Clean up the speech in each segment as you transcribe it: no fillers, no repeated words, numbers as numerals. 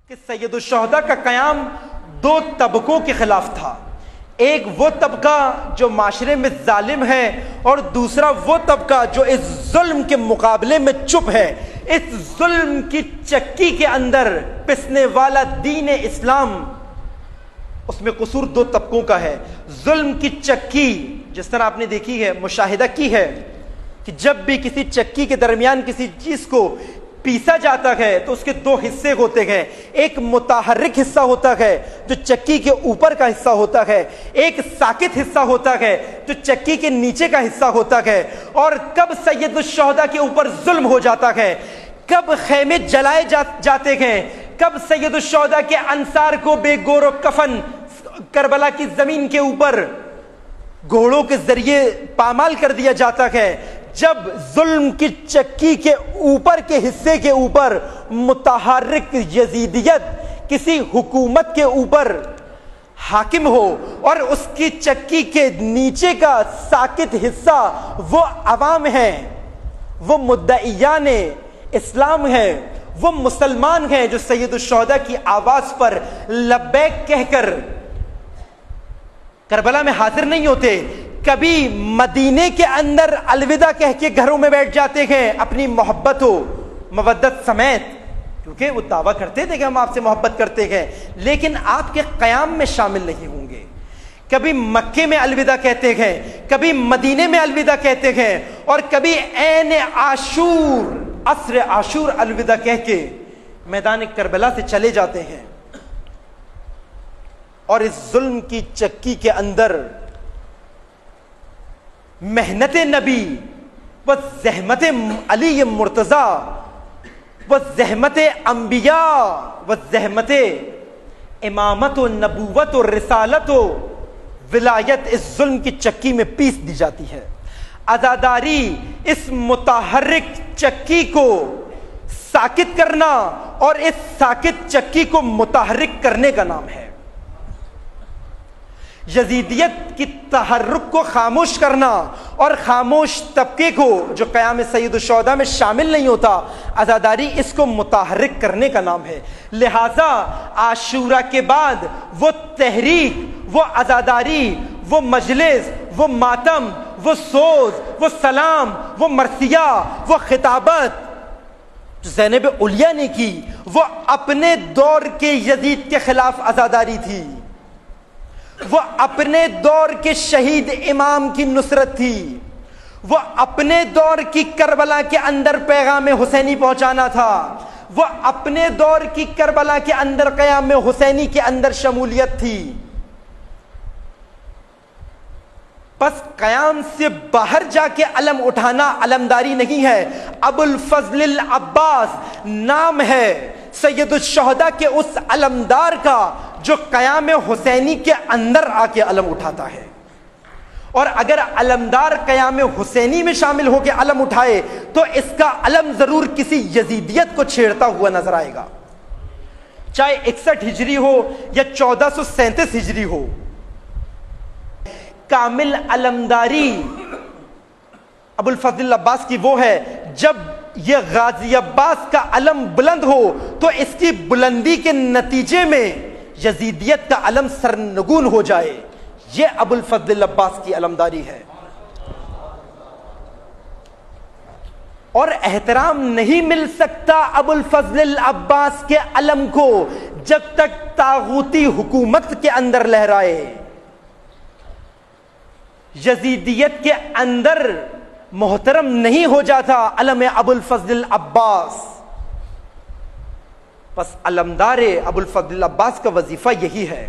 کہ سید الشہداء کا قیام دو طبقوں کے خلاف تھا. ایک وہ طبقہ جو معاشرے میں ظالم ہے اور دوسرا وہ طبقہ جو اس ظلم کے مقابلے میں چپ ہے. اس ظلم کی چکی کے اندر پسنے والا دین اسلام، اس میں قصور دو طبقوں کا ہے. ظلم کی چکی جس طرح آپ نے دیکھی ہے، مشاہدہ کی ہے کہ جب بھی کسی چکی کے درمیان کسی چیز کو پیسا جاتا ہے تو اس کے دو حصے ہوتے ہیں. ایک متحرک حصہ ہوتا ہے جو چکی کے اوپر کا حصہ ہوتا ہے، ایک ساکت حصہ ہوتا ہے جو چکی کے نیچے کا حصہ ہوتا ہے. اور کب سید الشہداء کے اوپر ظلم ہو جاتا ہے، کب خیمے جلائے جاتے ہیں، کب سید الشہداء کے انصار کو بے گور و کفن کربلا کی زمین کے اوپر گھوڑوں کے ذریعے پامال کر دیا جاتا ہے، جب ظلم کی چکی کے اوپر کے حصے کے اوپر متحرک یزیدیت کسی حکومت کے اوپر حاکم ہو اور اس کی چکی کے نیچے کا ساکت حصہ وہ عوام ہیں، وہ مدعیان اسلام ہیں، وہ مسلمان ہیں جو سید الشہداء کی آواز پر لبیک کہہ کر کربلا میں حاضر نہیں ہوتے، کبھی مدینے کے اندر الوداع کہہ کے گھروں میں بیٹھ جاتے ہیں اپنی محبت و مودت سمیت، کیونکہ وہ دعویٰ کرتے تھے کہ ہم آپ سے محبت کرتے ہیں، لیکن آپ کے قیام میں شامل نہیں ہوں گے. کبھی مکے میں الوداع کہتے ہیں، کبھی مدینے میں الوداع کہتے ہیں، اور کبھی عین عاشور عصر عاشور الوداع کہہ کے میدان کربلا سے چلے جاتے ہیں. اور اس ظلم کی چکی کے اندر محنت نبی و زحمت علی مرتضی و زحمت انبیاء و زحمت امامت و نبوت و رسالت و ولایت اس ظلم کی چکی میں پیس دی جاتی ہے. عزاداری اس متحرک چکی کو ساکت کرنا اور اس ساکت چکی کو متحرک کرنے کا نام ہے. یزیدیت کی تحرک کو خاموش کرنا اور خاموش طبقے کو جو قیام سید الشہداء میں شامل نہیں ہوتا، عزاداری اس کو متحرک کرنے کا نام ہے. لہذا عاشورہ کے بعد وہ تحریک، وہ عزاداری، وہ مجلس، وہ ماتم، وہ سوز، وہ سلام، وہ مرثیہ، وہ خطابت جو زینب علیہ نے کی، وہ اپنے دور کے یزید کے خلاف عزاداری تھی، وہ اپنے دور کے شہید امام کی نصرت تھی، وہ اپنے دور کی کربلا کے اندر پیغام حسینی پہنچانا تھا، وہ اپنے دور کی کربلا کے اندر قیام حسینی کے اندر شمولیت تھی. بس قیام سے باہر جا کے علم اٹھانا علمداری نہیں ہے. ابو الفضل العباس نام ہے سید الشہداء کے اس علمدار کا جو قیام حسینی کے اندر آ کے علم اٹھاتا ہے. اور اگر علمدار قیام حسینی میں شامل ہو کے علم اٹھائے تو اس کا علم ضرور کسی یزیدیت کو چھیڑتا ہوا نظر آئے گا، چاہے 61 ہجری ہو یا 1437 ہجری ہو. کامل علمداری ابو الفضل العباس کی وہ ہے جب یہ غازی عباس کا علم بلند ہو تو اس کی بلندی کے نتیجے میں یزیدیت کا علم سرنگون ہو جائے. یہ ابو الفضل العباس کی علمداری ہے. اور احترام نہیں مل سکتا ابو الفضل العباس کے علم کو جب تک طاغوتی حکومت کے اندر لہرائے. یزیدیت کے اندر محترم نہیں ہو جاتا علم ابو الفضل العباس. بس علمدار ابو الفضل العباس کا وظیفہ یہی ہے.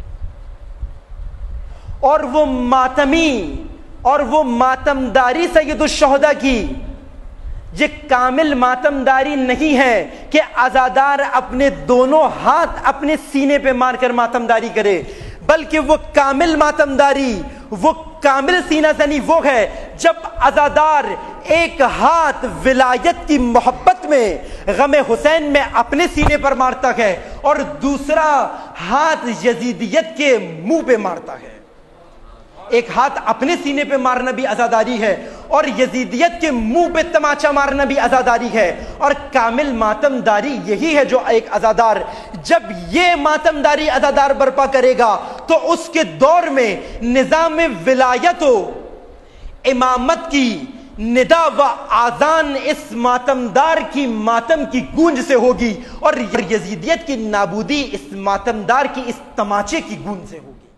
اور وہ ماتمی اور وہ ماتمداری سید الشہداء کی یہ کامل ماتمداری نہیں ہے کہ عزادار اپنے دونوں ہاتھ اپنے سینے پہ مار کر ماتمداری کرے، بلکہ وہ کامل ماتمداری، وہ کامل سینہ زنی وہ ہے جب عزادار ایک ہاتھ ولایت کی محبت میں غم حسین میں اپنے سینے پر مارتا ہے اور دوسرا ہاتھ یزیدیت کے منہ پہ مارتا ہے. ایک ہاتھ اپنے سینے پہ مارنا بھی عزاداری ہے اور یزیدیت کے منہ پہ تماچا مارنا بھی عزاداری ہے، اور کامل ماتمداری یہی ہے جو ایک عزادار جب یہ ماتمداری عزادار برپا کرے گا تو اس کے دور میں نظام ولایت و امامت کی ندا و آذان اس ماتمدار کی ماتم کی گونج سے ہوگی، اور یزیدیت کی نابودی اس ماتمدار کی اس تماچے کی گونج سے ہوگی۔